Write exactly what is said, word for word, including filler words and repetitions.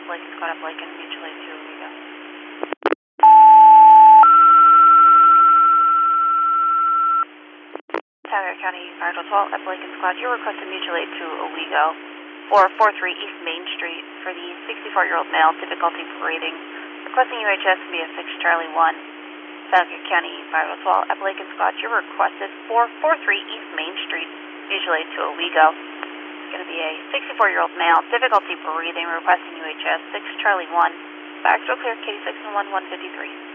Lincoln Squad, up Lincoln, mutual aid two, we go. Tiger County Fire twelve, up Lincoln Squad, you're requesting mutual aid to Owego for four three East Main Street for the sixty-four-year-old male, difficulty breathing, requesting U H S via six Charlie one. Tiger County Fire twelve, up Lincoln Squad, you're requested for four three East Main Street, mutual aid to Owego. It's going to be a sixty-four-year-old male, difficulty breathing, requesting U H S six Charlie one. Back still clear, Katie six and one one fifty-three.